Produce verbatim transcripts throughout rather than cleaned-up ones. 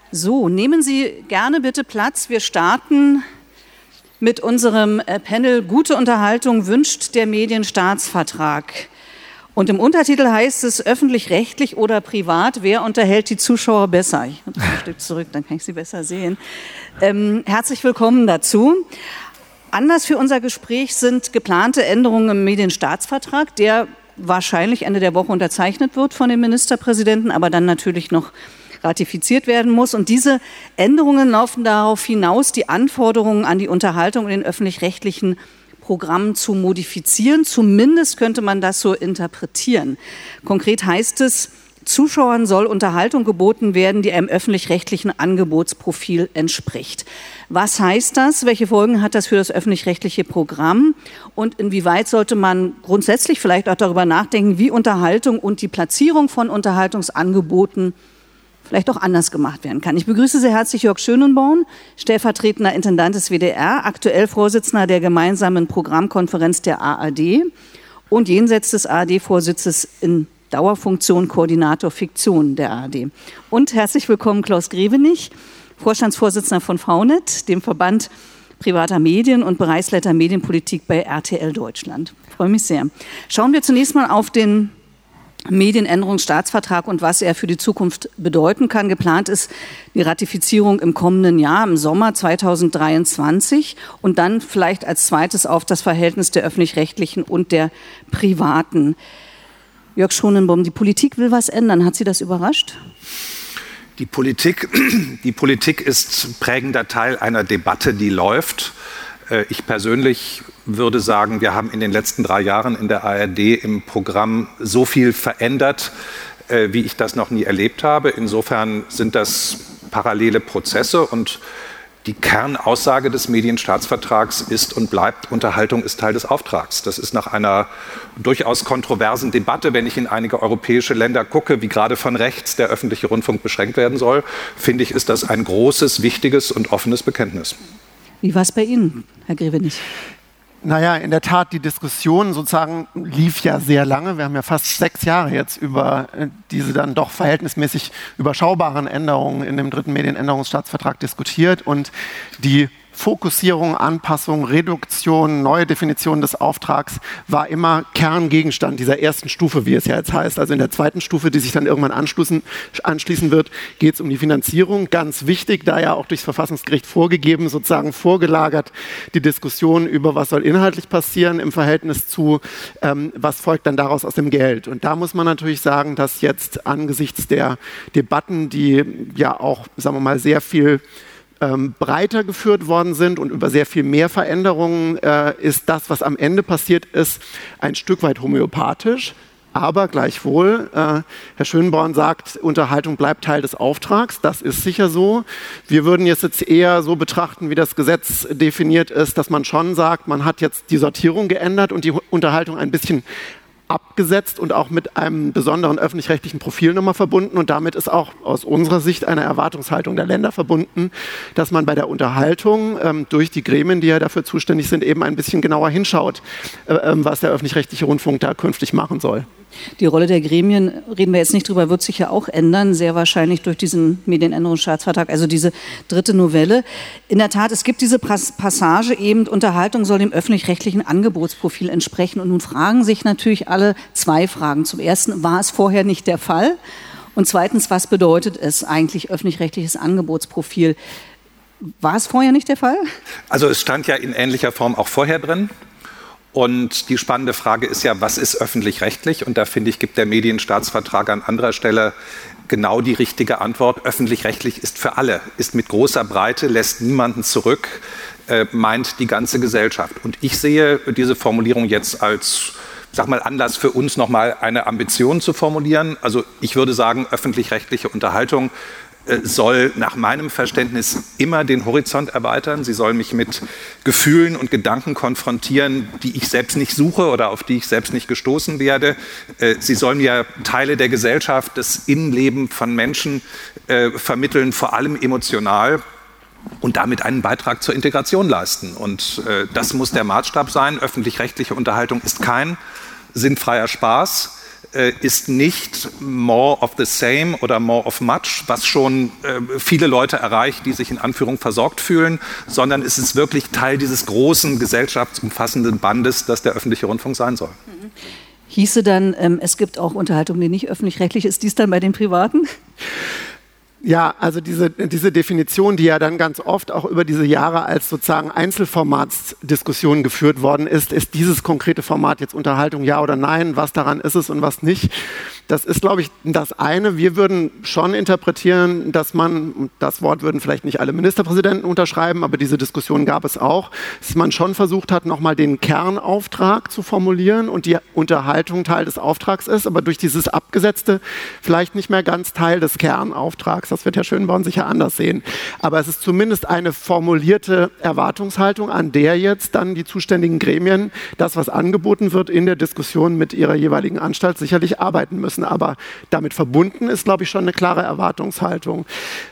So, nehmen Sie gerne bitte Platz. Wir starten mit unserem Panel Gute Unterhaltung wünscht der Medienstaatsvertrag. Und im Untertitel heißt es öffentlich-rechtlich oder privat, wer unterhält die Zuschauer besser? Ich muss ein Stück zurück, dann kann ich Sie besser sehen. Ähm, herzlich willkommen dazu. Anlass für unser Gespräch sind geplante Änderungen im Medienstaatsvertrag, der wahrscheinlich Ende der Woche unterzeichnet wird von dem Ministerpräsidenten, aber dann natürlich noch ratifiziert werden muss. Und diese Änderungen laufen darauf hinaus, die Anforderungen an die Unterhaltung in den öffentlich-rechtlichen Programmen zu modifizieren. Zumindest könnte man das so interpretieren. Konkret heißt es, Zuschauern soll Unterhaltung geboten werden, die einem öffentlich-rechtlichen Angebotsprofil entspricht. Was heißt das? Welche Folgen hat das für das öffentlich-rechtliche Programm? Und inwieweit sollte man grundsätzlich vielleicht auch darüber nachdenken, wie Unterhaltung und die Platzierung von Unterhaltungsangeboten vielleicht auch anders gemacht werden kann. Ich begrüße sehr herzlich Jörg Schönenborn, stellvertretender Intendant des W D R, aktuell Vorsitzender der gemeinsamen Programmkonferenz der A R D und jenseits des A R D-Vorsitzes in Dauerfunktion Koordinator Fiktion der A R D. Und herzlich willkommen Klaus Grevenich, Vorstandsvorsitzender von VNet, dem Verband privater Medien und Bereichsleiter Medienpolitik bei R T L Deutschland. Ich freue mich sehr. Schauen wir zunächst mal auf den Medienänderungsstaatsvertrag und was er für die Zukunft bedeuten kann. Geplant ist die Ratifizierung im kommenden Jahr, im Sommer zweitausenddreiundzwanzig und dann vielleicht als zweites auf das Verhältnis der öffentlich-rechtlichen und der privaten. Jörg Schonenbaum, die Politik will was ändern. Hat Sie das überrascht? Die Politik, die Politik ist prägender Teil einer Debatte, die läuft. Ich persönlich würde sagen, wir haben in den letzten drei Jahren in der A R D im Programm so viel verändert, wie ich das noch nie erlebt habe. Insofern sind das parallele Prozesse und die Kernaussage des Medienstaatsvertrags ist und bleibt, Unterhaltung ist Teil des Auftrags. Das ist nach einer durchaus kontroversen Debatte, wenn ich in einige europäische Länder gucke, wie gerade von rechts der öffentliche Rundfunk beschränkt werden soll, finde ich, ist das ein großes, wichtiges und offenes Bekenntnis. Wie war es bei Ihnen, Herr Grevenich? Naja, in der Tat, die Diskussion sozusagen lief ja sehr lange. Wir haben ja fast sechs Jahre jetzt über äh, diese dann doch verhältnismäßig überschaubaren Änderungen in dem dritten Medienänderungsstaatsvertrag diskutiert. Und die Fokussierung, Anpassung, Reduktion, neue Definition des Auftrags war immer Kerngegenstand dieser ersten Stufe, wie es ja jetzt heißt. Also in der zweiten Stufe, die sich dann irgendwann anschließen, anschließen wird, geht es um die Finanzierung. Ganz wichtig, da ja auch durchs Verfassungsgericht vorgegeben, sozusagen vorgelagert, die Diskussion über, was soll inhaltlich passieren im Verhältnis zu, ähm, was folgt dann daraus aus dem Geld. Und da muss man natürlich sagen, dass jetzt angesichts der Debatten, die ja auch, sagen wir mal, sehr viel Ähm, breiter geführt worden sind und über sehr viel mehr Veränderungen, äh, ist das, was am Ende passiert ist, ein Stück weit homöopathisch. Aber gleichwohl, äh, Herr Schönborn sagt, Unterhaltung bleibt Teil des Auftrags. Das ist sicher so. Wir würden jetzt, jetzt eher so betrachten, wie das Gesetz definiert ist, dass man schon sagt, man hat jetzt die Sortierung geändert und die Unterhaltung ein bisschen abgesetzt und auch mit einem besonderen öffentlich-rechtlichen Profil nochmal verbunden. Und damit ist auch aus unserer Sicht eine Erwartungshaltung der Länder verbunden, dass man bei der Unterhaltung ähm, durch die Gremien, die ja dafür zuständig sind, eben ein bisschen genauer hinschaut, äh, was der öffentlich-rechtliche Rundfunk da künftig machen soll. Die Rolle der Gremien, reden wir jetzt nicht drüber, wird sich ja auch ändern, sehr wahrscheinlich durch diesen Medienänderungsstaatsvertrag, also diese dritte Novelle. In der Tat, es gibt diese Passage eben, Unterhaltung soll dem öffentlich-rechtlichen Angebotsprofil entsprechen. Und nun fragen sich natürlich alle zwei Fragen. Zum Ersten, war es vorher nicht der Fall? Und zweitens, was bedeutet es eigentlich, öffentlich-rechtliches Angebotsprofil? War es vorher nicht der Fall? Also es stand ja in ähnlicher Form auch vorher drin. Und die spannende Frage ist ja, was ist öffentlich-rechtlich? Und da finde ich, gibt der Medienstaatsvertrag an anderer Stelle genau die richtige Antwort. Öffentlich-rechtlich ist für alle, ist mit großer Breite, lässt niemanden zurück, äh, meint die ganze Gesellschaft. Und ich sehe diese Formulierung jetzt als, sag mal, Anlass für uns nochmal eine Ambition zu formulieren. Also ich würde sagen, öffentlich-rechtliche Unterhaltung soll nach meinem Verständnis immer den Horizont erweitern. Sie soll mich mit Gefühlen und Gedanken konfrontieren, die ich selbst nicht suche oder auf die ich selbst nicht gestoßen werde. Sie soll mir Teile der Gesellschaft, das Innenleben von Menschen äh, vermitteln, vor allem emotional, und damit einen Beitrag zur Integration leisten. Und äh, das muss der Maßstab sein. Öffentlich-rechtliche Unterhaltung ist kein sinnfreier Spaß. äh, ist nicht more of the same oder more of much, was schon äh, viele Leute erreicht, die sich in Anführung versorgt fühlen, sondern es ist wirklich Teil dieses großen gesellschaftsumfassenden Bandes, das der öffentliche Rundfunk sein soll. Mhm. Hieße dann, ähm, es gibt auch Unterhaltung, die nicht öffentlich-rechtlich ist, dies dann bei den Privaten? Ja, also diese, diese Definition, die ja dann ganz oft auch über diese Jahre als sozusagen Einzelformatsdiskussion geführt worden ist, ist dieses konkrete Format jetzt Unterhaltung, ja oder nein, was daran ist es und was nicht. Das ist, glaube ich, das eine. Wir würden schon interpretieren, dass man, das Wort würden vielleicht nicht alle Ministerpräsidenten unterschreiben, aber diese Diskussion gab es auch, dass man schon versucht hat, nochmal den Kernauftrag zu formulieren und die Unterhaltung Teil des Auftrags ist, aber durch dieses Abgesetzte vielleicht nicht mehr ganz Teil des Kernauftrags. Das wird Herr Schönborn sicher anders sehen. Aber es ist zumindest eine formulierte Erwartungshaltung, an der jetzt dann die zuständigen Gremien das, was angeboten wird, in der Diskussion mit ihrer jeweiligen Anstalt sicherlich arbeiten müssen. Aber damit verbunden ist, glaube ich, schon eine klare Erwartungshaltung.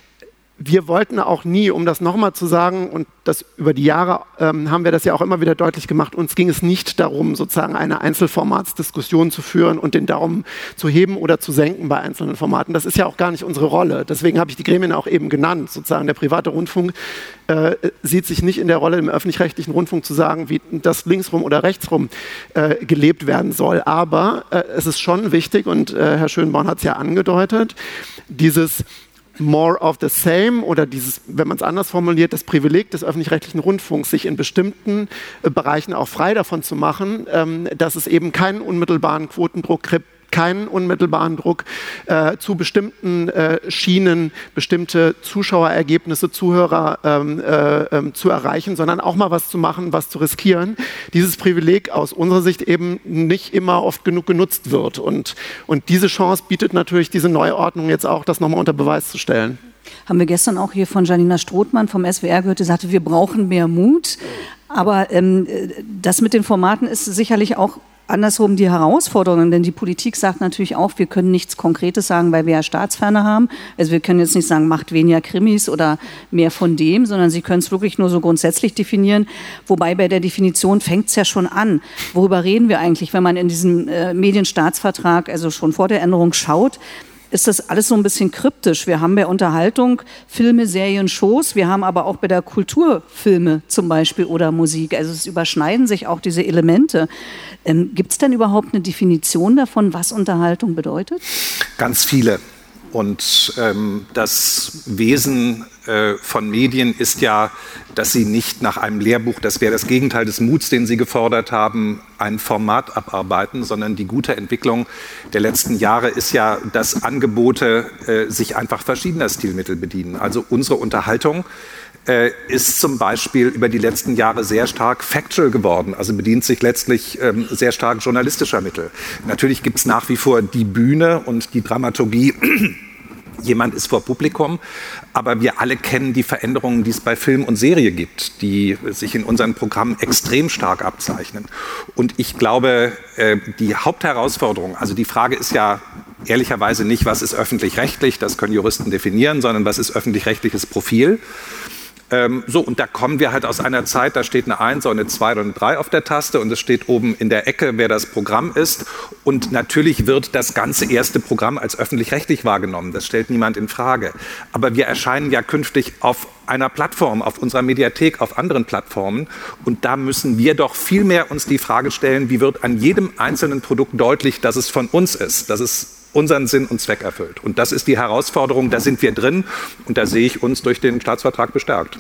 Wir wollten auch nie, um das nochmal zu sagen, und das über die Jahre ähm, haben wir das ja auch immer wieder deutlich gemacht, uns ging es nicht darum, sozusagen eine Einzelformatsdiskussion zu führen und den Daumen zu heben oder zu senken bei einzelnen Formaten. Das ist ja auch gar nicht unsere Rolle. Deswegen habe ich die Gremien auch eben genannt. Sozusagen der private Rundfunk äh, sieht sich nicht in der Rolle, im öffentlich-rechtlichen Rundfunk zu sagen, wie das linksrum oder rechtsrum äh, gelebt werden soll. Aber äh, es ist schon wichtig, und äh, Herr Schönborn hat es ja angedeutet, dieses more of the same oder dieses, wenn man es anders formuliert, das Privileg des öffentlich-rechtlichen Rundfunks, sich in bestimmten äh, Bereichen auch frei davon zu machen, ähm, dass es eben keinen unmittelbaren Quotendruck gibt, keinen unmittelbaren Druck äh, zu bestimmten äh, Schienen, bestimmte Zuschauerergebnisse, Zuhörer ähm, äh, ähm, zu erreichen, sondern auch mal was zu machen, was zu riskieren. Dieses Privileg aus unserer Sicht eben nicht immer oft genug genutzt wird. Und, und diese Chance bietet natürlich diese Neuordnung jetzt auch, das nochmal unter Beweis zu stellen. Haben wir gestern auch hier von Janina Strothmann vom S W R gehört, die sagte, wir brauchen mehr Mut. Aber ähm, das mit den Formaten ist sicherlich auch andersrum die Herausforderungen, denn die Politik sagt natürlich auch, wir können nichts Konkretes sagen, weil wir ja Staatsferne haben. Also wir können jetzt nicht sagen, macht weniger Krimis oder mehr von dem, sondern sie können es wirklich nur so grundsätzlich definieren. Wobei bei der Definition fängt es ja schon an. Worüber reden wir eigentlich, wenn man in diesem äh, Medienstaatsvertrag, also schon vor der Änderung schaut, ist das alles so ein bisschen kryptisch. Wir haben bei Unterhaltung Filme, Serien, Shows, wir haben aber auch bei der Kultur Filme zum Beispiel oder Musik. Also es überschneiden sich auch diese Elemente. Ähm, gibt es denn überhaupt eine Definition davon, was Unterhaltung bedeutet? Ganz viele. Und ähm, das Wesen äh, von Medien ist ja, dass sie nicht nach einem Lehrbuch, das wäre das Gegenteil des Muts, den Sie gefordert haben, ein Format abarbeiten, sondern die gute Entwicklung der letzten Jahre ist ja, dass Angebote äh, sich einfach verschiedener Stilmittel bedienen. Also unsere Unterhaltung äh, ist zum Beispiel über die letzten Jahre sehr stark factual geworden, also bedient sich letztlich ähm, sehr stark journalistischer Mittel. Natürlich gibt es nach wie vor die Bühne und die Dramaturgie. Jemand ist vor Publikum, aber wir alle kennen die Veränderungen, die es bei Film und Serie gibt, die sich in unseren Programmen extrem stark abzeichnen. Und ich glaube, die Hauptherausforderung, also die Frage ist ja ehrlicherweise nicht, was ist öffentlich-rechtlich, das können Juristen definieren, sondern was ist öffentlich-rechtliches Profil. Ähm, so, und da kommen wir halt aus einer Zeit, da steht eine eins oder eine zwei oder eine drei auf der Taste und es steht oben in der Ecke, wer das Programm ist. Und natürlich wird das ganze erste Programm als öffentlich-rechtlich wahrgenommen. Das stellt niemand in Frage. Aber wir erscheinen ja künftig auf einer Plattform, auf unserer Mediathek, auf anderen Plattformen. Und da müssen wir doch viel mehr uns die Frage stellen, wie wird an jedem einzelnen Produkt deutlich, dass es von uns ist, dass es unseren Sinn und Zweck erfüllt. Und das ist die Herausforderung, da sind wir drin und da sehe ich uns durch den Staatsvertrag bestärkt.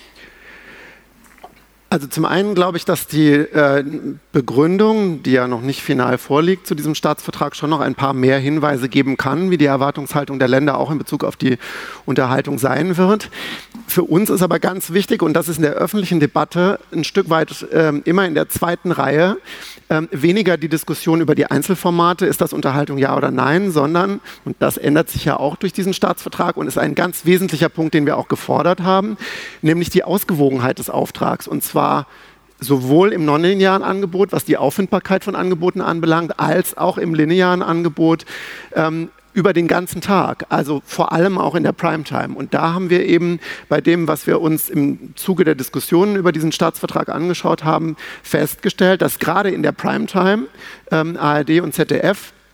Also zum einen glaube ich, dass die äh, Begründung, die ja noch nicht final vorliegt, zu diesem Staatsvertrag schon noch ein paar mehr Hinweise geben kann, wie die Erwartungshaltung der Länder auch in Bezug auf die Unterhaltung sein wird. Für uns ist aber ganz wichtig, und das ist in der öffentlichen Debatte ein Stück weit äh, immer in der zweiten Reihe, äh, weniger die Diskussion über die Einzelformate, ist das Unterhaltung ja oder nein, sondern, und das ändert sich ja auch durch diesen Staatsvertrag und ist ein ganz wesentlicher Punkt, den wir auch gefordert haben, nämlich die Ausgewogenheit des Auftrags, und zwar sowohl im nonlinearen Angebot, was die Auffindbarkeit von Angeboten anbelangt, als auch im linearen Angebot ähm, über den ganzen Tag, also vor allem auch in der Primetime. Und da haben wir eben bei dem, was wir uns im Zuge der Diskussionen über diesen Staatsvertrag angeschaut haben, festgestellt, dass gerade in der Primetime ähm, A R D und Z D F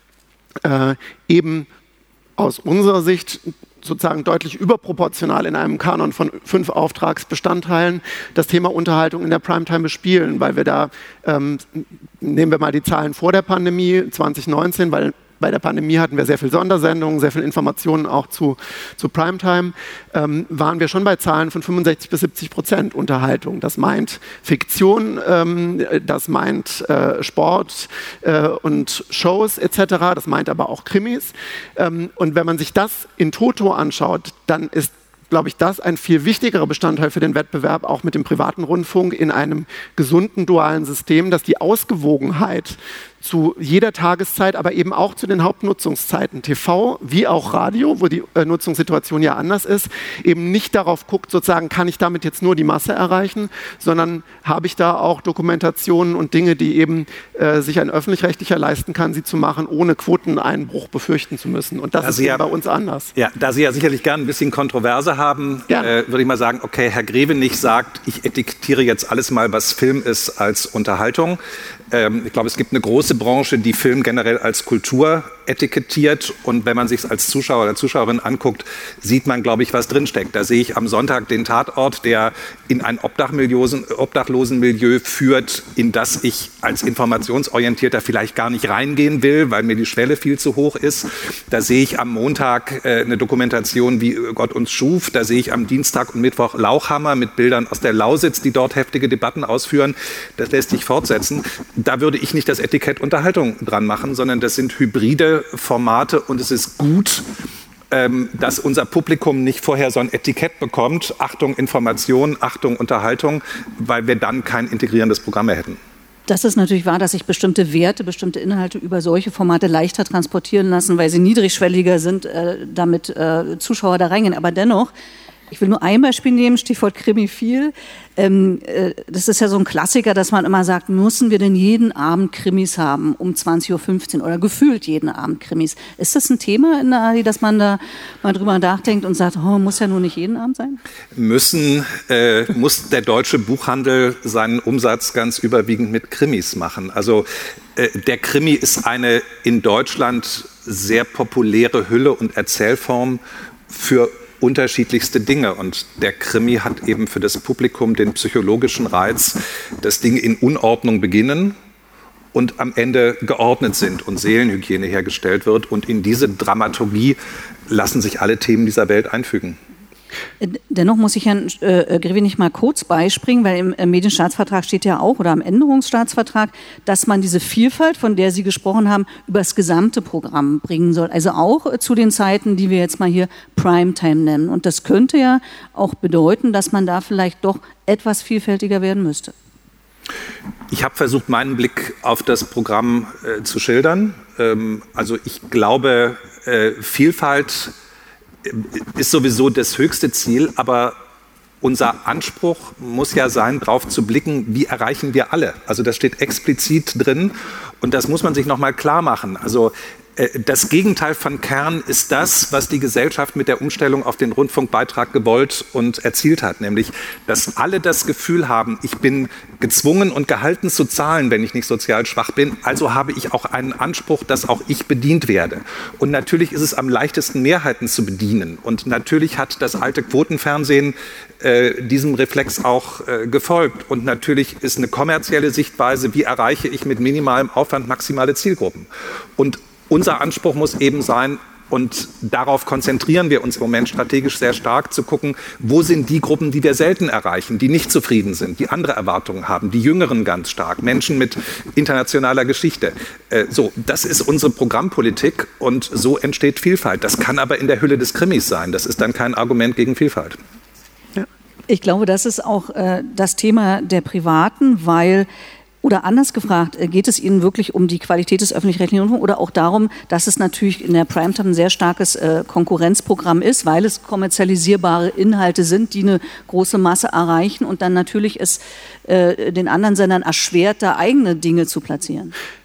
äh, eben aus unserer Sicht sozusagen deutlich überproportional in einem Kanon von fünf Auftragsbestandteilen das Thema Unterhaltung in der Primetime bespielen, weil wir da, ähm, nehmen wir mal die Zahlen vor der Pandemie zwanzig neunzehn, weil bei der Pandemie hatten wir sehr viel Sondersendungen, sehr viel Informationen auch zu, zu Primetime, ähm, waren wir schon bei Zahlen von fünfundsechzig bis siebzig Prozent Unterhaltung. Das meint Fiktion, ähm, das meint äh, Sport äh, und Shows et cetera. Das meint aber auch Krimis. Ähm, und wenn man sich das in Toto anschaut, dann ist, glaube ich, das ein viel wichtigerer Bestandteil für den Wettbewerb, auch mit dem privaten Rundfunk in einem gesunden dualen System, dass die Ausgewogenheit zu jeder Tageszeit, aber eben auch zu den Hauptnutzungszeiten, T V wie auch Radio, wo die äh, Nutzungssituation ja anders ist, eben nicht darauf guckt, sozusagen, kann ich damit jetzt nur die Masse erreichen, sondern habe ich da auch Dokumentationen und Dinge, die eben äh, sich ein Öffentlich-Rechtlicher leisten kann, sie zu machen, ohne Quoteneinbruch befürchten zu müssen. Und das da ist Sie eben ja, bei uns anders. Ja, da Sie ja sicherlich gern ein bisschen Kontroverse haben, äh, würde ich mal sagen, okay, Herr Grevenich sagt, ich etikettiere jetzt alles mal, was Film ist, als Unterhaltung. Ähm, ich glaube, es gibt eine große Branche, die Film generell als Kultur etikettiert. Und wenn man sich es als Zuschauer oder Zuschauerin anguckt, sieht man, glaube ich, was drinsteckt. Da sehe ich am Sonntag den Tatort, der in ein Obdachlosenmilieu führt, in das ich als Informationsorientierter vielleicht gar nicht reingehen will, weil mir die Schwelle viel zu hoch ist. Da sehe ich am Montag äh, eine Dokumentation, wie Gott uns schuf. Da sehe ich am Dienstag und Mittwoch Lauchhammer mit Bildern aus der Lausitz, die dort heftige Debatten ausführen. Das lässt sich fortsetzen. Da würde ich nicht das Etikett Unterhaltung dran machen, sondern das sind hybride Formate und es ist gut, ähm, dass unser Publikum nicht vorher so ein Etikett bekommt, Achtung Information, Achtung Unterhaltung, weil wir dann kein integrierendes Programm mehr hätten. Das ist natürlich wahr, dass sich bestimmte Werte, bestimmte Inhalte über solche Formate leichter transportieren lassen, weil sie niedrigschwelliger sind, äh, damit äh, Zuschauer da reingehen. Aber dennoch, ich will nur ein Beispiel nehmen, Stichwort Krimiphil. Ähm, äh, das ist ja so ein Klassiker, dass man immer sagt, müssen wir denn jeden Abend Krimis haben um zwanzig Uhr fünfzehn oder gefühlt jeden Abend Krimis. Ist das ein Thema in der A R D, dass man da mal drüber nachdenkt und sagt, oh, muss ja nur nicht jeden Abend sein? Müssen, äh, muss der deutsche Buchhandel seinen Umsatz ganz überwiegend mit Krimis machen. Also äh, der Krimi ist eine in Deutschland sehr populäre Hülle und Erzählform für unterschiedlichste Dinge. Und der Krimi hat eben für das Publikum den psychologischen Reiz, dass Dinge in Unordnung beginnen und am Ende geordnet sind und Seelenhygiene hergestellt wird. Und in diese Dramaturgie lassen sich alle Themen dieser Welt einfügen. Dennoch muss ich Herrn äh, Grevenich mal kurz beispringen, weil im äh, Medienstaatsvertrag steht ja auch, oder am Änderungsstaatsvertrag, dass man diese Vielfalt, von der Sie gesprochen haben, über das gesamte Programm bringen soll. Also auch äh, zu den Zeiten, die wir jetzt mal hier Primetime nennen. Und das könnte ja auch bedeuten, dass man da vielleicht doch etwas vielfältiger werden müsste. Ich habe versucht, meinen Blick auf das Programm äh, zu schildern. Ähm, also ich glaube, äh, Vielfalt ist sowieso das höchste Ziel, aber unser Anspruch muss ja sein, darauf zu blicken, wie erreichen wir alle. Also das steht explizit drin und das muss man sich nochmal klar machen. Also das Gegenteil von Kern ist das, was die Gesellschaft mit der Umstellung auf den Rundfunkbeitrag gewollt und erzielt hat. Nämlich, dass alle das Gefühl haben, ich bin gezwungen und gehalten zu zahlen, wenn ich nicht sozial schwach bin. Also habe ich auch einen Anspruch, dass auch ich bedient werde. Und natürlich ist es am leichtesten, Mehrheiten zu bedienen. Und natürlich hat das alte Quotenfernsehen äh, diesem Reflex auch äh, gefolgt. Und natürlich ist eine kommerzielle Sichtweise, wie erreiche ich mit minimalem Aufwand maximale Zielgruppen. Und unser Anspruch muss eben sein, und darauf konzentrieren wir uns im Moment strategisch sehr stark, zu gucken, wo sind die Gruppen, die wir selten erreichen, die nicht zufrieden sind, die andere Erwartungen haben, die Jüngeren ganz stark, Menschen mit internationaler Geschichte. Äh, so, das ist unsere Programmpolitik und so entsteht Vielfalt. Das kann aber in der Hülle des Krimis sein. Das ist dann kein Argument gegen Vielfalt. Ja. Ich glaube, das ist auch äh, das Thema der Privaten, weil Oder anders gefragt, geht es Ihnen wirklich um die Qualität des öffentlich-rechtlichen Rundfunks oder auch darum, dass es natürlich in der Primetime ein sehr starkes äh, Konkurrenzprogramm ist, weil es kommerzialisierbare Inhalte sind, die eine große Masse erreichen und dann natürlich es äh, den anderen Sendern erschwert, da eigene Dinge zu platzieren?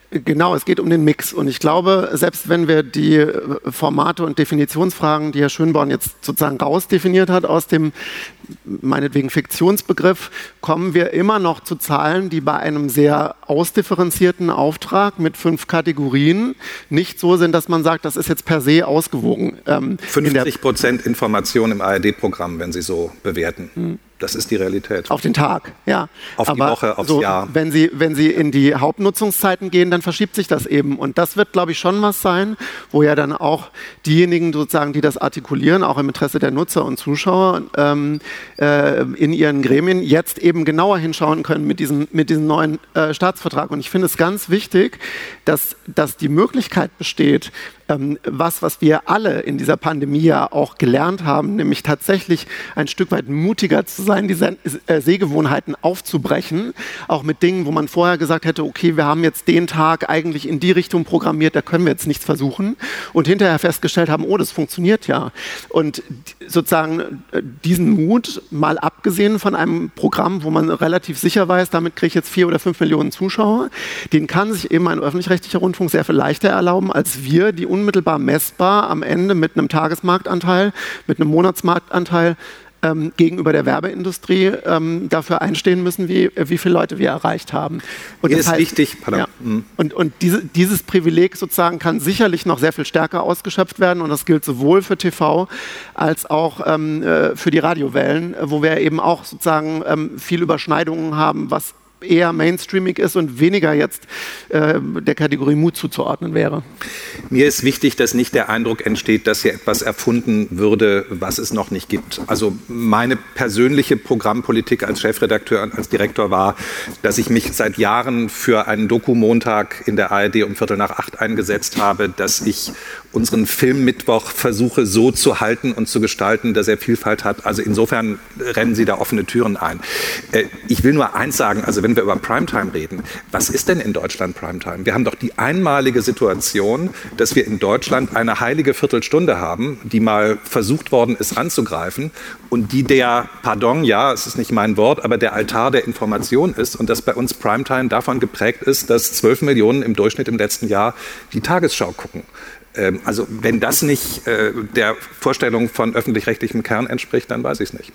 Genau, es geht um den Mix. Und ich glaube, selbst wenn wir die Formate und Definitionsfragen, die Herr Schönborn jetzt sozusagen rausdefiniert hat aus dem meinetwegen Fiktionsbegriff, kommen wir immer noch zu Zahlen, die bei einem sehr ausdifferenzierten Auftrag mit fünf Kategorien nicht so sind, dass man sagt, das ist jetzt per se ausgewogen. Ähm, fünfzig Prozent Information im A R D-Programm, wenn Sie so bewerten. Hm. Das ist die Realität. Auf den Tag, ja. Auf die Aber Woche, aufs so, Jahr. Wenn Sie, wenn Sie in die Hauptnutzungszeiten gehen, dann verschiebt sich das eben. Und das wird, glaube ich, schon was sein, wo ja dann auch diejenigen sozusagen, die das artikulieren, auch im Interesse der Nutzer und Zuschauer ähm, äh, in ihren Gremien, jetzt eben genauer hinschauen können mit diesem, mit diesem neuen äh, Staatsvertrag. Und ich finde es ganz wichtig, dass, dass die Möglichkeit besteht, ähm, was, was wir alle in dieser Pandemie ja auch gelernt haben, nämlich tatsächlich ein Stück weit mutiger zu sein, diese äh, Sehgewohnheiten aufzubrechen, auch mit Dingen, wo man vorher gesagt hätte, okay, wir haben jetzt den Tag eigentlich in die Richtung programmiert, da können wir jetzt nichts versuchen und hinterher festgestellt haben, oh, das funktioniert ja. Und sozusagen diesen Mut, mal abgesehen von einem Programm, wo man relativ sicher weiß, damit kriege ich jetzt vier oder fünf Millionen Zuschauer, den kann sich eben ein öffentlich-rechtlicher Rundfunk sehr viel leichter erlauben, als wir, die unmittelbar messbar am Ende mit einem Tagesmarktanteil, mit einem Monatsmarktanteil ähm, gegenüber der Werbeindustrie ähm, dafür einstehen müssen, wie, wie viele Leute wir erreicht haben. Und Mir das ist heißt, wichtig, pardon. Ja, und, und diese, dieses Privileg sozusagen kann sicherlich noch sehr viel stärker ausgeschöpft werden und das gilt sowohl für T V als auch ähm, für die Radiowellen, wo wir eben auch sozusagen ähm, viel Überschneidungen haben, was eher mainstreamig ist und weniger jetzt äh, der Kategorie Mut zuzuordnen wäre. Mir ist wichtig, dass nicht der Eindruck entsteht, dass hier etwas erfunden würde, was es noch nicht gibt. Also meine persönliche Programmpolitik als Chefredakteur und als Direktor war, dass ich mich seit Jahren für einen Doku-Montag in der A R D um Viertel nach acht eingesetzt habe, dass ich unseren Filmmittwoch versuche so zu halten und zu gestalten, dass er Vielfalt hat. Also insofern rennen Sie da offene Türen ein. Äh, ich will nur eins sagen, also wenn wir über Primetime reden, was ist denn in Deutschland Primetime? Wir haben doch die einmalige Situation, dass wir in Deutschland eine heilige Viertelstunde haben, die mal versucht worden ist anzugreifen und die der, pardon, ja, es ist nicht mein Wort, aber der Altar der Information ist und dass bei uns Primetime davon geprägt ist, dass zwölf Millionen im Durchschnitt im letzten Jahr die Tagesschau gucken. Also wenn das nicht äh, der Vorstellung von öffentlich-rechtlichem Kern entspricht, dann weiß ich es nicht.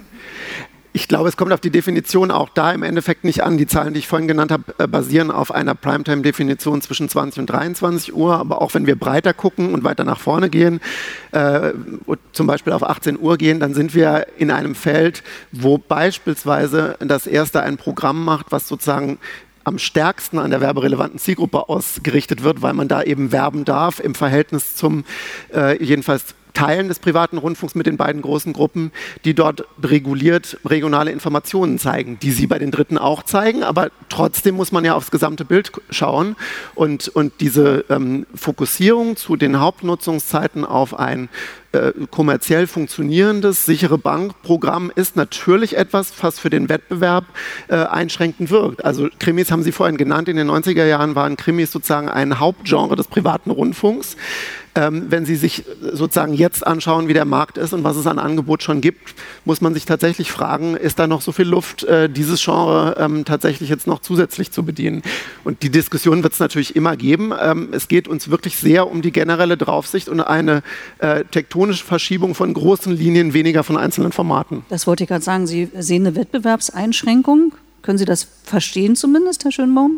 Ich glaube, es kommt auf die Definition auch da im Endeffekt nicht an. Die Zahlen, die ich vorhin genannt habe, basieren auf einer Primetime-Definition zwischen zwanzig und dreiundzwanzig Uhr. Aber auch wenn wir breiter gucken und weiter nach vorne gehen, äh, zum Beispiel auf achtzehn Uhr gehen, dann sind wir in einem Feld, wo beispielsweise das Erste ein Programm macht, was sozusagen am stärksten an der werberelevanten Zielgruppe ausgerichtet wird, weil man da eben werben darf im Verhältnis zum äh, jedenfalls Teilen des privaten Rundfunks mit den beiden großen Gruppen, die dort reguliert regionale Informationen zeigen, die sie bei den Dritten auch zeigen, aber trotzdem muss man ja aufs gesamte Bild schauen und, und diese ähm, Fokussierung zu den Hauptnutzungszeiten auf ein äh, kommerziell funktionierendes, sichere Bankprogramm ist natürlich etwas, was für den Wettbewerb äh, einschränkend wirkt. Also Krimis haben Sie vorhin genannt, in den neunziger Jahren waren Krimis sozusagen ein Hauptgenre des privaten Rundfunks. Ähm, wenn Sie sich sozusagen jetzt anschauen, wie der Markt ist und was es an Angebot schon gibt, muss man sich tatsächlich fragen, ist da noch so viel Luft, äh, dieses Genre ähm, tatsächlich jetzt noch zusätzlich zu bedienen? Und die Diskussion wird es natürlich immer geben. Ähm, es geht uns wirklich sehr um die generelle Draufsicht und eine äh, tektonische Verschiebung von großen Linien, weniger von einzelnen Formaten. Das wollte ich gerade sagen. Sie sehen eine Wettbewerbseinschränkung. Können Sie das verstehen zumindest, Herr Schönborn?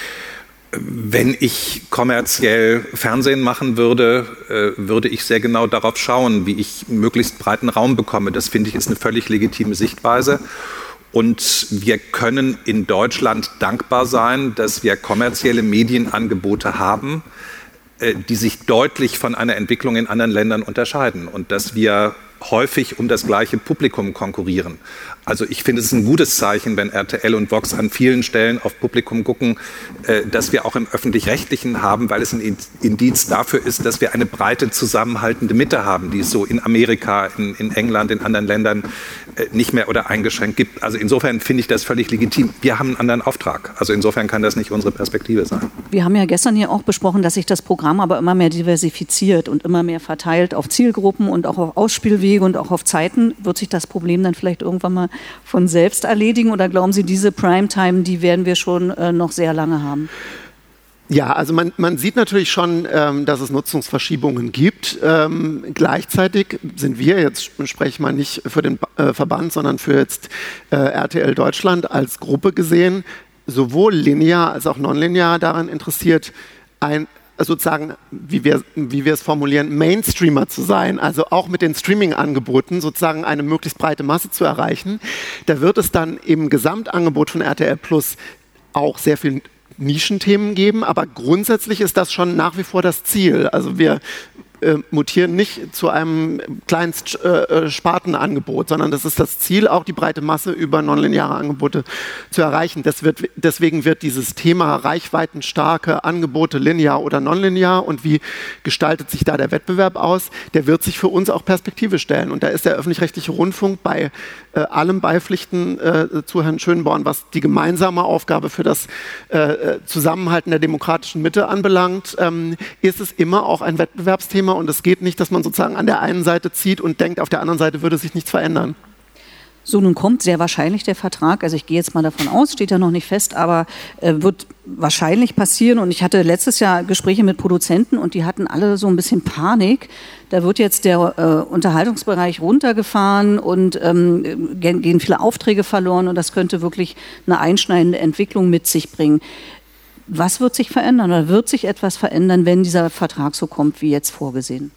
Wenn ich kommerziell Fernsehen machen würde, äh, würde ich sehr genau darauf schauen, wie ich einen möglichst breiten Raum bekomme. Das finde ich ist eine völlig legitime Sichtweise. Und wir können in Deutschland dankbar sein, dass wir kommerzielle Medienangebote haben, äh, die sich deutlich von einer Entwicklung in anderen Ländern unterscheiden und dass wir häufig um das gleiche Publikum konkurrieren. Also ich finde, es ist ein gutes Zeichen, wenn R T L und Vox an vielen Stellen auf Publikum gucken, äh, dass wir auch im Öffentlich-Rechtlichen haben, weil es ein Indiz dafür ist, dass wir eine breite zusammenhaltende Mitte haben, die es so in Amerika, in, in England, in anderen Ländern äh, nicht mehr oder eingeschränkt gibt. Also insofern finde ich das völlig legitim. Wir haben einen anderen Auftrag. Also insofern kann das nicht unsere Perspektive sein. Wir haben ja gestern hier auch besprochen, dass sich das Programm aber immer mehr diversifiziert und immer mehr verteilt auf Zielgruppen und auch auf Ausspielwege und auch auf Zeiten. Wird sich das Problem dann vielleicht irgendwann mal von selbst erledigen oder glauben Sie, diese Primetime, die werden wir schon äh, noch sehr lange haben? Ja, also man, man sieht natürlich schon, ähm, dass es Nutzungsverschiebungen gibt. Ähm, gleichzeitig sind wir, jetzt spreche ich mal nicht für den äh, Verband, sondern für jetzt äh, R T L Deutschland als Gruppe gesehen, sowohl linear als auch nonlinear daran interessiert, ein sozusagen, wie wir, wie wir es formulieren, Mainstreamer zu sein, also auch mit den Streaming-Angeboten sozusagen eine möglichst breite Masse zu erreichen. Da wird es dann im Gesamtangebot von R T L Plus auch sehr viel Nischenthemen geben, aber grundsätzlich ist das schon nach wie vor das Ziel. Also wir äh, mutieren nicht zu einem kleinen äh, Spartenangebot, sondern das ist das Ziel, auch die breite Masse über nonlineare Angebote zu erreichen. Das wird, deswegen wird dieses Thema reichweitenstarke Angebote, linear oder nonlinear, und wie gestaltet sich da der Wettbewerb aus, der wird sich für uns auch Perspektive stellen. Und da ist der öffentlich-rechtliche Rundfunk bei äh, allem Beipflichten äh, zu Herrn Schönborn, was die gemeinsame Aufgabe für das äh, Zusammenhalten der demokratischen Mitte anbelangt, ähm, ist es immer auch ein Wettbewerbsthema. Und es geht nicht, dass man sozusagen an der einen Seite zieht und denkt, auf der anderen Seite würde sich nichts verändern. So, nun kommt sehr wahrscheinlich der Vertrag, also ich gehe jetzt mal davon aus, steht ja noch nicht fest, aber äh, wird wahrscheinlich passieren. Und ich hatte letztes Jahr Gespräche mit Produzenten und die hatten alle so ein bisschen Panik. Da wird jetzt der äh, Unterhaltungsbereich runtergefahren und ähm, gehen viele Aufträge verloren und das könnte wirklich eine einschneidende Entwicklung mit sich bringen. Was wird sich verändern oder wird sich etwas verändern, wenn dieser Vertrag so kommt, wie jetzt vorgesehen?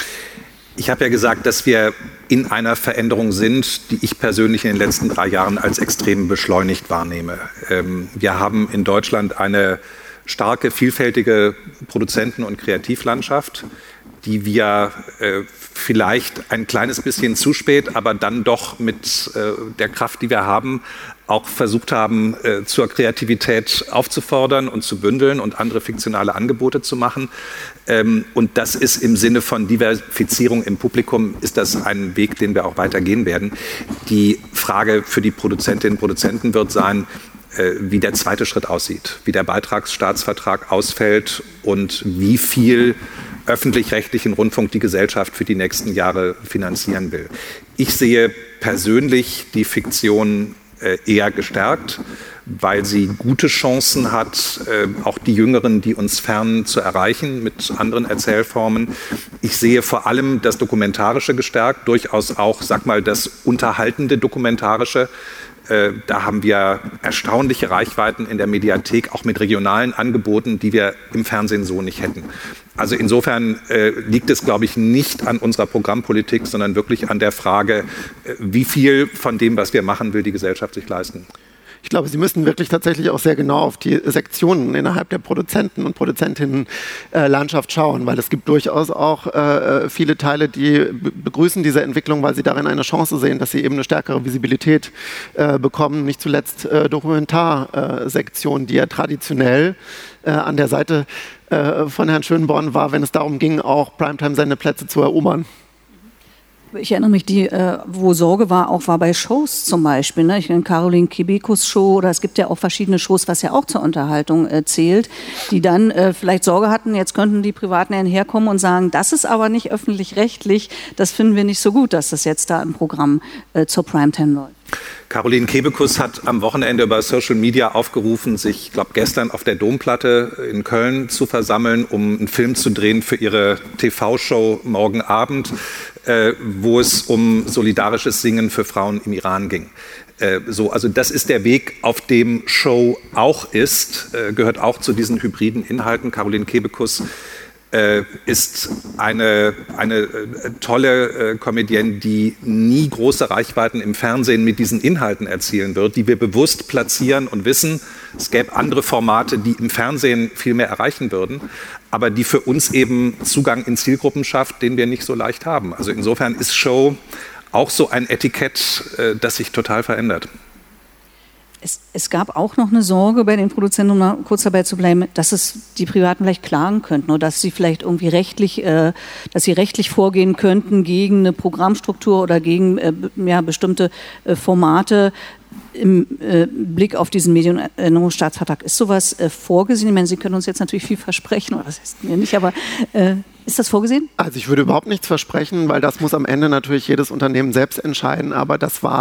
Ich habe ja gesagt, dass wir in einer Veränderung sind, die ich persönlich in den letzten drei Jahren als extrem beschleunigt wahrnehme. Ähm, wir haben in Deutschland eine starke, vielfältige Produzenten- und Kreativlandschaft, die wir äh, vielleicht ein kleines bisschen zu spät, aber dann doch mit äh, der Kraft, die wir haben, auch versucht haben, äh, zur Kreativität aufzufordern und zu bündeln und andere fiktionale Angebote zu machen. Ähm, und das ist im Sinne von Diversifizierung im Publikum, ist das ein Weg, den wir auch weitergehen werden. Die Frage für die Produzentinnen und Produzenten wird sein, äh, wie der zweite Schritt aussieht, wie der Beitragsstaatsvertrag ausfällt und wie viel öffentlich-rechtlichen Rundfunk die Gesellschaft für die nächsten Jahre finanzieren will. Ich sehe persönlich die Fiktion äh, eher gestärkt, weil sie gute Chancen hat, äh, auch die Jüngeren, die uns fernen, zu erreichen mit anderen Erzählformen. Ich sehe vor allem das Dokumentarische gestärkt, durchaus auch, sag mal, das unterhaltende Dokumentarische. Äh, da haben wir erstaunliche Reichweiten in der Mediathek, auch mit regionalen Angeboten, die wir im Fernsehen so nicht hätten. Also insofern äh, liegt es, glaube ich, nicht an unserer Programmpolitik, sondern wirklich an der Frage, äh, wie viel von dem, was wir machen, will die Gesellschaft sich leisten. Ich glaube, Sie müssen wirklich tatsächlich auch sehr genau auf die Sektionen innerhalb der Produzenten- und Produzentinnenlandschaft schauen, weil es gibt durchaus auch äh, viele Teile, die be- begrüßen diese Entwicklung, weil sie darin eine Chance sehen, dass sie eben eine stärkere Visibilität äh, bekommen. Nicht zuletzt äh, Dokumentarsektionen, die ja traditionell äh, an der Seite äh, von Herrn Schönborn war, wenn es darum ging, auch Primetime-Sendeplätze zu erobern. Ich erinnere mich, die, äh, wo Sorge war, auch war bei Shows zum Beispiel. Ne? Ich meine, Caroline Kebekus Show, oder es gibt ja auch verschiedene Shows, was ja auch zur Unterhaltung äh, zählt, die dann äh, vielleicht Sorge hatten, jetzt könnten die Privaten herkommen und sagen, das ist aber nicht öffentlich-rechtlich, das finden wir nicht so gut, dass das jetzt da im Programm äh, zur Primetime läuft. Caroline Kebekus hat am Wochenende über Social Media aufgerufen, sich, ich glaube, gestern auf der Domplatte in Köln zu versammeln, um einen Film zu drehen für ihre T V-Show morgen Abend, äh, wo es um solidarisches Singen für Frauen im Iran ging. Äh, so, also das ist der Weg, auf dem Show auch ist, äh, gehört auch zu diesen hybriden Inhalten. Caroline Kebekus Äh, ist eine, eine äh, tolle äh, Comedienne, die nie große Reichweiten im Fernsehen mit diesen Inhalten erzielen wird, die wir bewusst platzieren und wissen, es gäbe andere Formate, die im Fernsehen viel mehr erreichen würden, aber die für uns eben Zugang in Zielgruppen schafft, den wir nicht so leicht haben. Also insofern ist Show auch so ein Etikett, äh, das sich total verändert. Es, es gab auch noch eine Sorge bei den Produzenten, um mal kurz dabei zu bleiben, dass es die Privaten vielleicht klagen könnten oder dass sie vielleicht irgendwie rechtlich, äh, dass sie rechtlich vorgehen könnten gegen eine Programmstruktur oder gegen äh, ja, bestimmte äh, Formate. Im äh, Blick auf diesen Medienänderungsstaatsvertrag ist sowas äh, vorgesehen? Ich meine, Sie können uns jetzt natürlich viel versprechen, oder das heißt mir nicht, aber äh, ist das vorgesehen? Also ich würde überhaupt nichts versprechen, weil das muss am Ende natürlich jedes Unternehmen selbst entscheiden, aber das war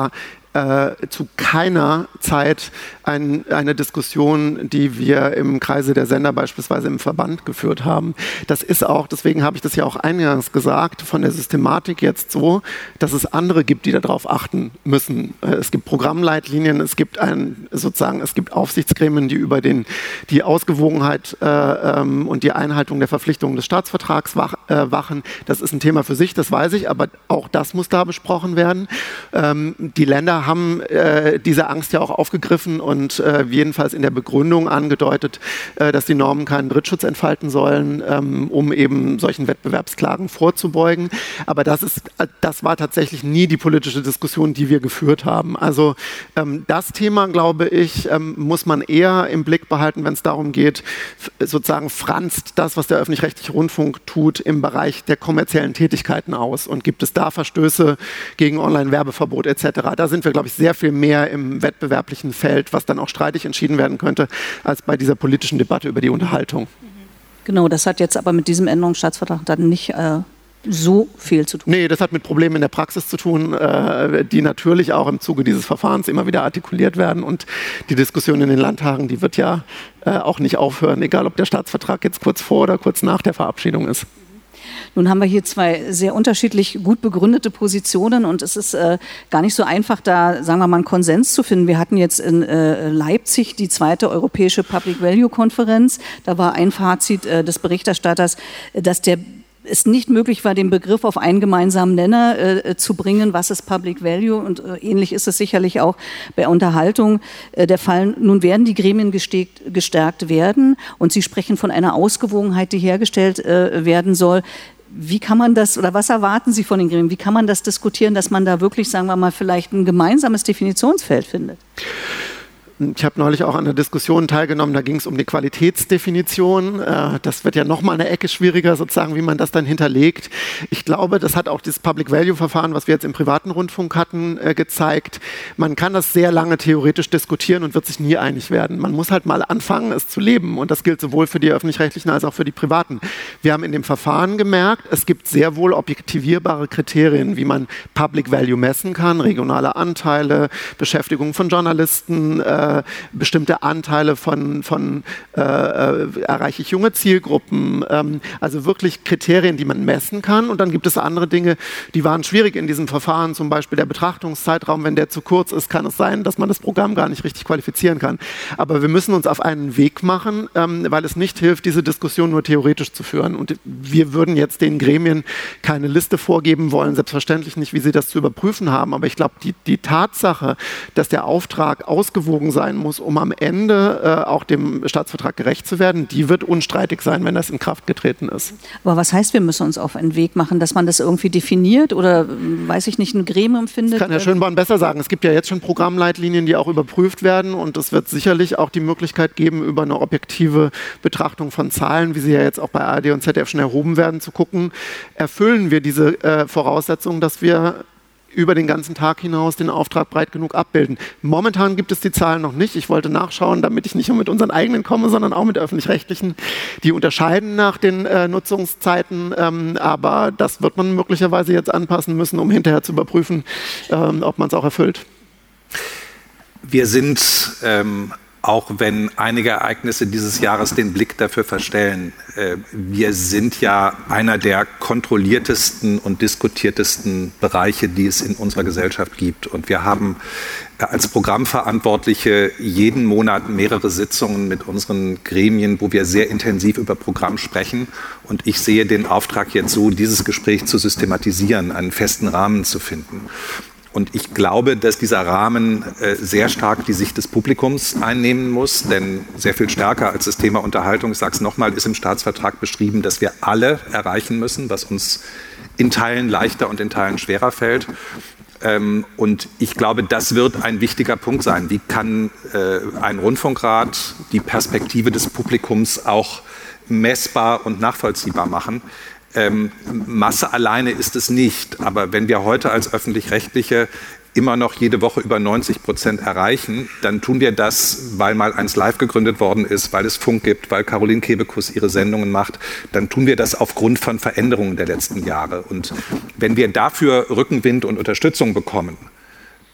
äh, zu keiner Zeit ein, eine Diskussion, die wir im Kreise der Sender beispielsweise im Verband geführt haben. Das ist auch, deswegen habe ich das ja auch eingangs gesagt, von der Systematik jetzt so, dass es andere gibt, die darauf achten müssen. Es gibt Programmleitlinien, es gibt ein, sozusagen, es gibt Aufsichtsgremien, die über den, die Ausgewogenheit äh, ähm, und die Einhaltung der Verpflichtungen des Staatsvertrags wach, äh, wachen. Das ist ein Thema für sich, das weiß ich, aber auch das muss da besprochen werden. Ähm, die Länder haben äh, diese Angst ja auch aufgegriffen und äh, jedenfalls in der Begründung angedeutet, äh, dass die Normen keinen Drittschutz entfalten sollen, ähm, um eben solchen Wettbewerbsklagen vorzubeugen. Aber das ist, das war tatsächlich nie die politische Diskussion, die wir geführt haben. Also ähm, das Thema, glaube ich, ähm, muss man eher im Blick behalten, wenn es darum geht, sozusagen franzt das, was der öffentlich-rechtliche Rundfunk tut, im Bereich der kommerziellen Tätigkeiten aus und gibt es da Verstöße gegen Online-Werbeverbot et cetera. Da sind wir, glaube ich, sehr viel mehr im wettbewerblichen Feld, was dann auch streitig entschieden werden könnte, als bei dieser politischen Debatte über die Unterhaltung. Genau, das hat jetzt aber mit diesem Änderungsstaatsvertrag dann nicht äh, so viel zu tun. Nee, das hat mit Problemen in der Praxis zu tun, äh, die natürlich auch im Zuge dieses Verfahrens immer wieder artikuliert werden. Und die Diskussion in den Landtagen, die wird ja äh, auch nicht aufhören, egal ob der Staatsvertrag jetzt kurz vor oder kurz nach der Verabschiedung ist. Nun haben wir hier zwei sehr unterschiedlich gut begründete Positionen und es ist äh, gar nicht so einfach, da, sagen wir mal, einen Konsens zu finden. Wir hatten jetzt in äh, Leipzig die zweite europäische Public Value Konferenz. Da war ein Fazit äh, des Berichterstatters, dass der es nicht möglich war, den Begriff auf einen gemeinsamen Nenner äh, zu bringen, was ist Public Value und äh, ähnlich ist es sicherlich auch bei Unterhaltung äh, der Fall. Nun werden die Gremien gestärkt, gestärkt werden und Sie sprechen von einer Ausgewogenheit, die hergestellt äh, werden soll. Wie kann man das oder was erwarten Sie von den Gremien? Wie kann man das diskutieren, dass man da wirklich, sagen wir mal, vielleicht ein gemeinsames Definitionsfeld findet? Ich habe neulich auch an einer Diskussion teilgenommen, da ging es um die Qualitätsdefinition. Das wird ja nochmal eine Ecke schwieriger, sozusagen, wie man das dann hinterlegt. Ich glaube, das hat auch dieses Public-Value-Verfahren, was wir jetzt im privaten Rundfunk hatten, gezeigt. Man kann das sehr lange theoretisch diskutieren und wird sich nie einig werden. Man muss halt mal anfangen, es zu leben. Und das gilt sowohl für die Öffentlich-Rechtlichen als auch für die Privaten. Wir haben in dem Verfahren gemerkt, es gibt sehr wohl objektivierbare Kriterien, wie man Public-Value messen kann. Regionale Anteile, Beschäftigung von Journalisten, äh, bestimmte Anteile von, von äh, erreiche ich junge Zielgruppen, ähm, also wirklich Kriterien, die man messen kann. Und dann gibt es andere Dinge, die waren schwierig in diesem Verfahren, zum Beispiel der Betrachtungszeitraum. Wenn der zu kurz ist, kann es sein, dass man das Programm gar nicht richtig qualifizieren kann. Aber wir müssen uns auf einen Weg machen, ähm, weil es nicht hilft, diese Diskussion nur theoretisch zu führen. Und wir würden jetzt den Gremien keine Liste vorgeben wollen, selbstverständlich nicht, wie sie das zu überprüfen haben. Aber ich glaube, die, die Tatsache, dass der Auftrag ausgewogen sein muss, um am Ende äh, auch dem Staatsvertrag gerecht zu werden, die wird unstreitig sein, wenn das in Kraft getreten ist. Aber was heißt, wir müssen uns auf einen Weg machen, dass man das irgendwie definiert oder, weiß ich nicht, ein Gremium findet? Das kann Herr Schönborn besser sagen. Es gibt ja jetzt schon Programmleitlinien, die auch überprüft werden und es wird sicherlich auch die Möglichkeit geben, über eine objektive Betrachtung von Zahlen, wie sie ja jetzt auch bei A R D und Z D F schon erhoben werden, zu gucken, erfüllen wir diese äh, Voraussetzungen, dass wir über den ganzen Tag hinaus den Auftrag breit genug abbilden. Momentan gibt es die Zahlen noch nicht. Ich wollte nachschauen, damit ich nicht nur mit unseren eigenen komme, sondern auch mit öffentlich-rechtlichen. Die unterscheiden nach den äh, Nutzungszeiten, ähm, aber das wird man möglicherweise jetzt anpassen müssen, um hinterher zu überprüfen, ähm, ob man es auch erfüllt. Wir sind, ähm, auch wenn einige Ereignisse dieses Jahres den Blick dafür verstellen, äh, wir sind ja einer der kontrolliertesten und diskutiertesten Bereiche, die es in unserer Gesellschaft gibt. Und wir haben als Programmverantwortliche jeden Monat mehrere Sitzungen mit unseren Gremien, wo wir sehr intensiv über Programm sprechen. Und ich sehe den Auftrag jetzt so, dieses Gespräch zu systematisieren, einen festen Rahmen zu finden. Und ich glaube, dass dieser Rahmen äh, sehr stark die Sicht des Publikums einnehmen muss, denn sehr viel stärker als das Thema Unterhaltung, ich sage es nochmal, ist im Staatsvertrag beschrieben, dass wir alle erreichen müssen, was uns in Teilen leichter und in Teilen schwerer fällt. Ähm, und ich glaube, das wird ein wichtiger Punkt sein. Wie kann äh, ein Rundfunkrat die Perspektive des Publikums auch messbar und nachvollziehbar machen? Ähm, Masse alleine ist es nicht, aber wenn wir heute als Öffentlich-Rechtliche immer noch jede Woche über neunzig Prozent erreichen, dann tun wir das, weil mal eins live gegründet worden ist, weil es Funk gibt, weil Caroline Kebekus ihre Sendungen macht, dann tun wir das aufgrund von Veränderungen der letzten Jahre. Und wenn wir dafür Rückenwind und Unterstützung bekommen,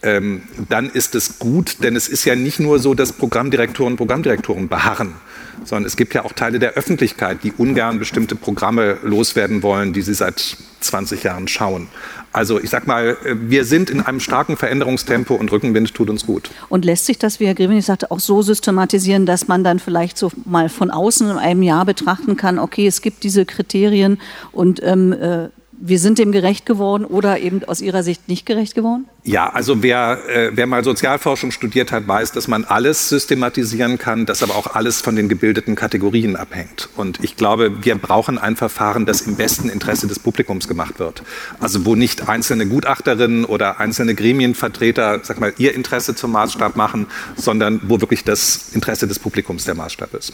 ähm, dann ist es gut, denn es ist ja nicht nur so, dass Programmdirektoren und Programmdirektoren beharren, sondern es gibt ja auch Teile der Öffentlichkeit, die ungern bestimmte Programme loswerden wollen, die sie seit zwanzig Jahren schauen. Also ich sag mal, wir sind in einem starken Veränderungstempo und Rückenwind tut uns gut. Und lässt sich das, wie Herr Grevenig sagte, auch so systematisieren, dass man dann vielleicht so mal von außen in einem Jahr betrachten kann, okay, es gibt diese Kriterien und ähm, äh, wir sind dem gerecht geworden oder eben aus Ihrer Sicht nicht gerecht geworden? Ja, also wer, äh, wer mal Sozialforschung studiert hat, weiß, dass man alles systematisieren kann, dass aber auch alles von den gebildeten Kategorien abhängt. Und ich glaube, wir brauchen ein Verfahren, das im besten Interesse des Publikums gemacht wird. Also wo nicht einzelne Gutachterinnen oder einzelne Gremienvertreter, sag mal, ihr Interesse zum Maßstab machen, sondern wo wirklich das Interesse des Publikums der Maßstab ist.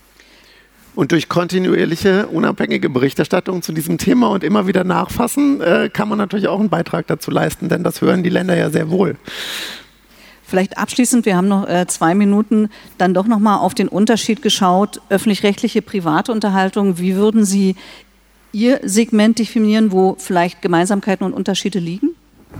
Und durch kontinuierliche, unabhängige Berichterstattung zu diesem Thema und immer wieder nachfassen, äh, kann man natürlich auch einen Beitrag dazu leisten, denn das hören die Länder ja sehr wohl. Vielleicht abschließend, wir haben noch äh, zwei Minuten, dann doch noch mal auf den Unterschied geschaut, öffentlich-rechtliche private Unterhaltung. Wie würden Sie Ihr Segment definieren, wo vielleicht Gemeinsamkeiten und Unterschiede liegen?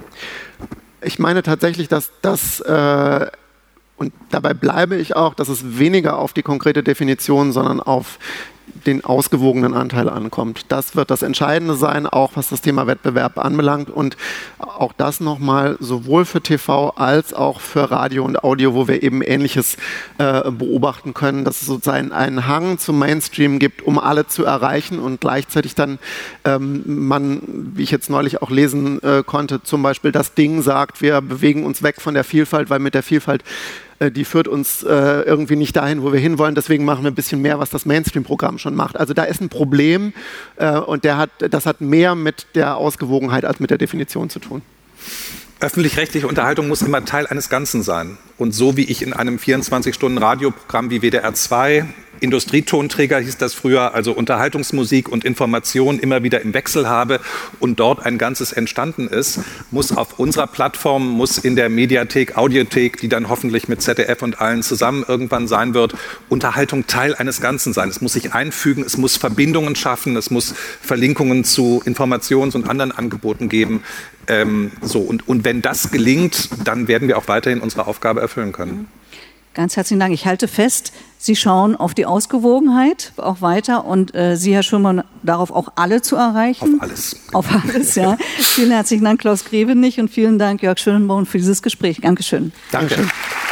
Ich meine tatsächlich, dass das... Äh, Und dabei bleibe ich auch, dass es weniger auf die konkrete Definition, sondern auf den ausgewogenen Anteil ankommt. Das wird das Entscheidende sein, auch was das Thema Wettbewerb anbelangt. Und auch das nochmal sowohl für T V als auch für Radio und Audio, wo wir eben Ähnliches äh, beobachten können, dass es sozusagen einen Hang zum Mainstream gibt, um alle zu erreichen und gleichzeitig dann ähm, man, wie ich jetzt neulich auch lesen äh, konnte, zum Beispiel das Ding sagt, wir bewegen uns weg von der Vielfalt, weil mit der Vielfalt die führt uns äh, irgendwie nicht dahin, wo wir hinwollen. Deswegen machen wir ein bisschen mehr, was das Mainstream-Programm schon macht. Also da ist ein Problem äh, und der hat, das hat mehr mit der Ausgewogenheit als mit der Definition zu tun. Öffentlich-rechtliche Unterhaltung muss immer Teil eines Ganzen sein. Und so wie ich in einem vierundzwanzig-Stunden-Radioprogramm wie W D R zwei, Industrietonträger hieß das früher, also Unterhaltungsmusik und Information immer wieder im Wechsel habe und dort ein Ganzes entstanden ist, muss auf unserer Plattform, muss in der Mediathek, Audiothek, die dann hoffentlich mit Z D F und allen zusammen irgendwann sein wird, Unterhaltung Teil eines Ganzen sein. Es muss sich einfügen, es muss Verbindungen schaffen, es muss Verlinkungen zu Informations- und anderen Angeboten geben. Ähm, so, und, und wenn das gelingt, dann werden wir auch weiterhin unsere Aufgabe erfüllen können. Ganz herzlichen Dank. Ich halte fest, Sie schauen auf die Ausgewogenheit auch weiter und äh, Sie, Herr Schönborn, darauf auch alle zu erreichen. Auf alles. Auf alles, ja. Vielen herzlichen Dank, Klaus Grevenig, und vielen Dank, Jörg Schönborn, für dieses Gespräch. Dankeschön. Danke. Dankeschön.